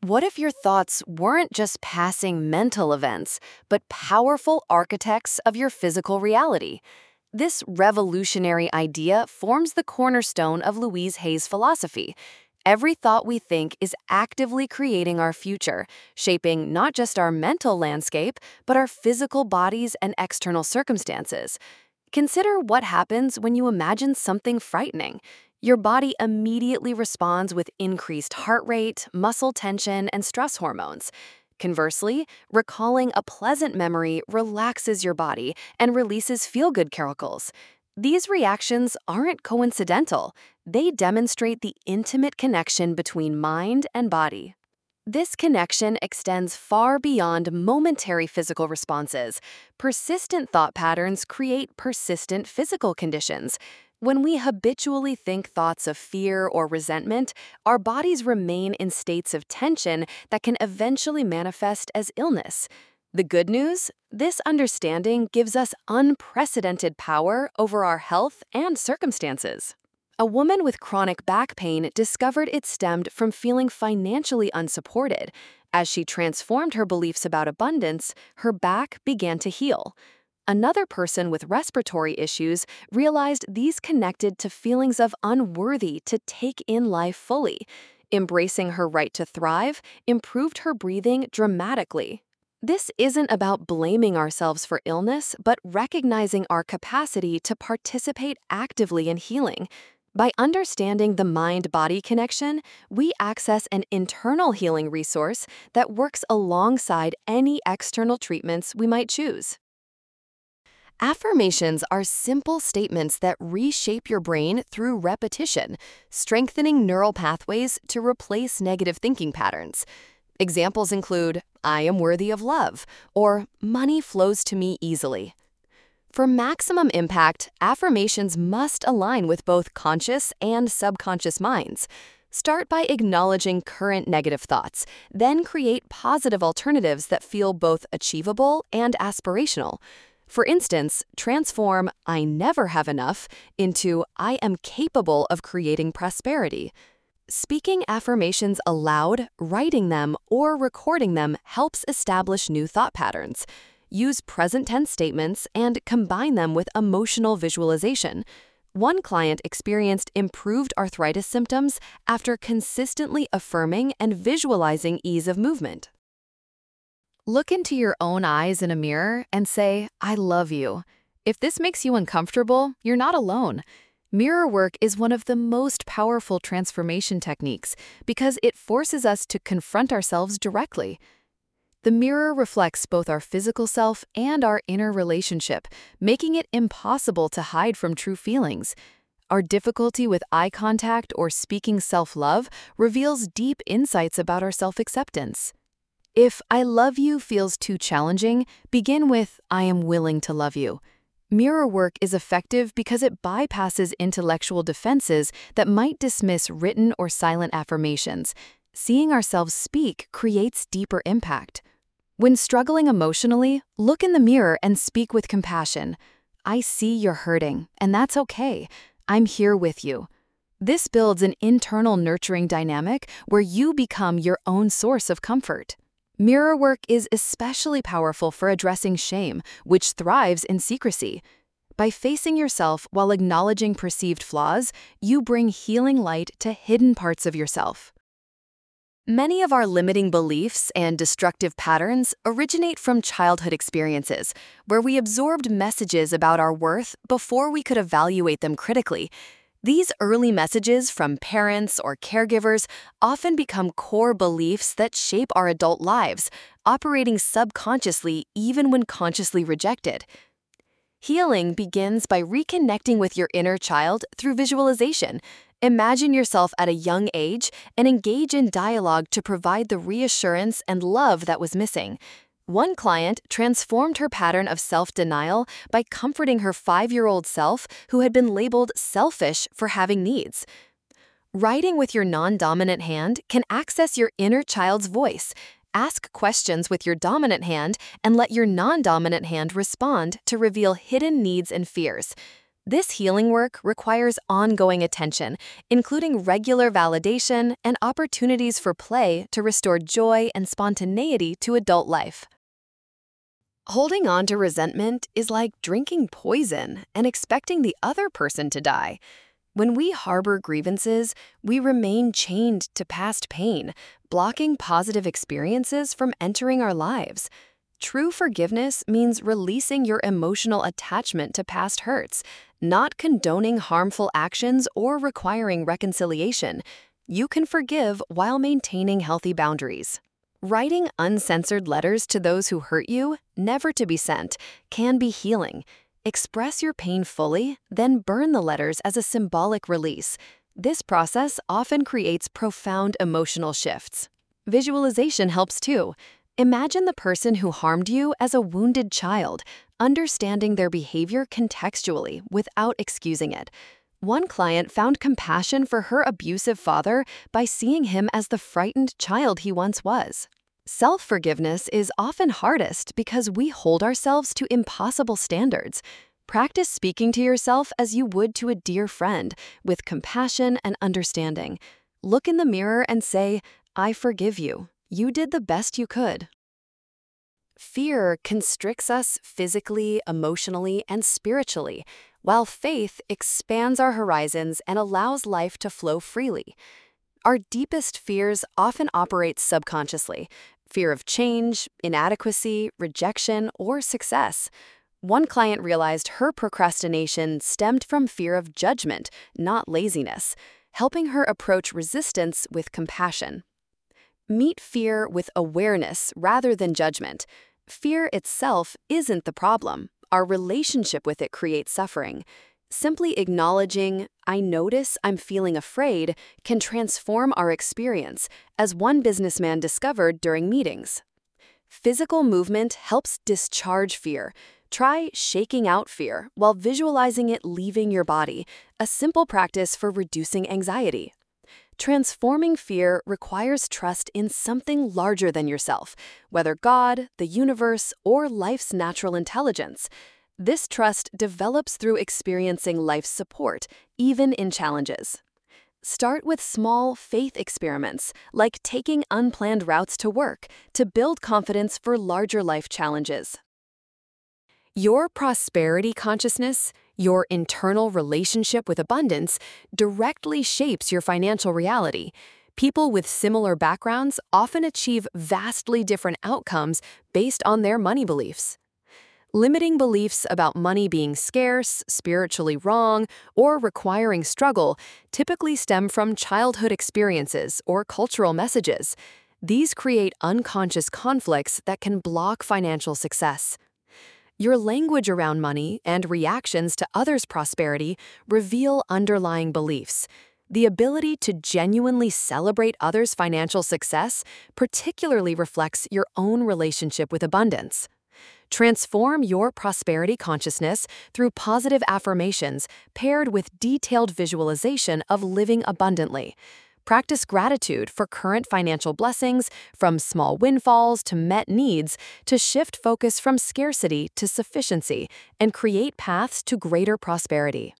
What if your thoughts weren't just passing mental events, but powerful architects of your physical reality? This revolutionary idea forms the cornerstone of Louise Hay's philosophy. Every thought we think is actively creating our future, shaping not just our mental landscape, but our physical bodies and external circumstances. Consider what happens when you imagine something frightening. Your body immediately responds with increased heart rate, muscle tension, and stress hormones. Conversely, recalling a pleasant memory relaxes your body and releases feel-good chemicals. These reactions aren't coincidental. They demonstrate the intimate connection between mind and body. This connection extends far beyond momentary physical responses. Persistent thought patterns create persistent physical conditions. When we habitually think thoughts of fear or resentment, our bodies remain in states of tension that can eventually manifest as illness. The good news? This understanding gives us unprecedented power over our health and circumstances. A woman with chronic back pain discovered it stemmed from feeling financially unsupported. As she transformed her beliefs about abundance, her back began to heal. Another person with respiratory issues realized these connected to feelings of unworthy to take in life fully. Embracing her right to thrive improved her breathing dramatically. This isn't about blaming ourselves for illness, but recognizing our capacity to participate actively in healing. By understanding the mind-body connection, we access an internal healing resource that works alongside any external treatments we might choose. Affirmations are simple statements that reshape your brain through repetition, strengthening neural pathways to replace negative thinking patterns. Examples include, "I am worthy of love," or "money flows to me easily." For maximum impact, affirmations must align with both conscious and subconscious minds. Start by acknowledging current negative thoughts, then create positive alternatives that feel both achievable and aspirational. For instance, transform "I never have enough" into "I am capable of creating prosperity." Speaking affirmations aloud, writing them, or recording them helps establish new thought patterns. Use present tense statements and combine them with emotional visualization. One client experienced improved arthritis symptoms after consistently affirming and visualizing ease of movement. Look into your own eyes in a mirror and say, "I love you." If this makes you uncomfortable, you're not alone. Mirror work is one of the most powerful transformation techniques because it forces us to confront ourselves directly. The mirror reflects both our physical self and our inner relationship, making it impossible to hide from true feelings. Our difficulty with eye contact or speaking self-love reveals deep insights about our self-acceptance. If "I love you" feels too challenging, begin with "I am willing to love you." Mirror work is effective because it bypasses intellectual defenses that might dismiss written or silent affirmations. Seeing ourselves speak creates deeper impact. When struggling emotionally, look in the mirror and speak with compassion. "I see you're hurting, and that's okay. I'm here with you." This builds an internal nurturing dynamic where you become your own source of comfort. Mirror work is especially powerful for addressing shame, which thrives in secrecy. By facing yourself while acknowledging perceived flaws, you bring healing light to hidden parts of yourself. Many of our limiting beliefs and destructive patterns originate from childhood experiences, where we absorbed messages about our worth before we could evaluate them critically. These early messages from parents or caregivers often become core beliefs that shape our adult lives, operating subconsciously even when consciously rejected. Healing begins by reconnecting with your inner child through visualization. Imagine yourself at a young age and engage in dialogue to provide the reassurance and love that was missing. One client transformed her pattern of self-denial by comforting her 5-year-old self who had been labeled selfish for having needs. Writing with your non-dominant hand can access your inner child's voice. Ask questions with your dominant hand and let your non-dominant hand respond to reveal hidden needs and fears. This healing work requires ongoing attention, including regular validation and opportunities for play to restore joy and spontaneity to adult life. Holding on to resentment is like drinking poison and expecting the other person to die. When we harbor grievances, we remain chained to past pain, blocking positive experiences from entering our lives. True forgiveness means releasing your emotional attachment to past hurts, not condoning harmful actions or requiring reconciliation. You can forgive while maintaining healthy boundaries. Writing uncensored letters to those who hurt you, never to be sent, can be healing. Express your pain fully, then burn the letters as a symbolic release. This process often creates profound emotional shifts. Visualization helps too. Imagine the person who harmed you as a wounded child, understanding their behavior contextually without excusing it. One client found compassion for her abusive father by seeing him as the frightened child he once was. Self-forgiveness is often hardest because we hold ourselves to impossible standards. Practice speaking to yourself as you would to a dear friend, with compassion and understanding. Look in the mirror and say, "I forgive you. You did the best you could." Fear constricts us physically, emotionally, and spiritually, while faith expands our horizons and allows life to flow freely. Our deepest fears often operate subconsciously: fear of change, inadequacy, rejection, or success. One client realized her procrastination stemmed from fear of judgment, not laziness, helping her approach resistance with compassion. Meet fear with awareness rather than judgment. Fear itself isn't the problem. Our relationship with it creates suffering. Simply acknowledging, "I notice I'm feeling afraid," can transform our experience, as one businessman discovered during meetings. Physical movement helps discharge fear. Try shaking out fear while visualizing it leaving your body, a simple practice for reducing anxiety. Transforming fear requires trust in something larger than yourself, whether God, the universe, or life's natural intelligence. This trust develops through experiencing life's support, even in challenges. Start with small faith experiments, like taking unplanned routes to work, to build confidence for larger life challenges. Your prosperity consciousness, your internal relationship with abundance, directly shapes your financial reality. People with similar backgrounds often achieve vastly different outcomes based on their money beliefs. Limiting beliefs about money being scarce, spiritually wrong, or requiring struggle typically stem from childhood experiences or cultural messages. These create unconscious conflicts that can block financial success. Your language around money and reactions to others' prosperity reveal underlying beliefs. The ability to genuinely celebrate others' financial success particularly reflects your own relationship with abundance. Transform your prosperity consciousness through positive affirmations paired with detailed visualization of living abundantly. Practice gratitude for current financial blessings, from small windfalls to met needs, to shift focus from scarcity to sufficiency and create paths to greater prosperity.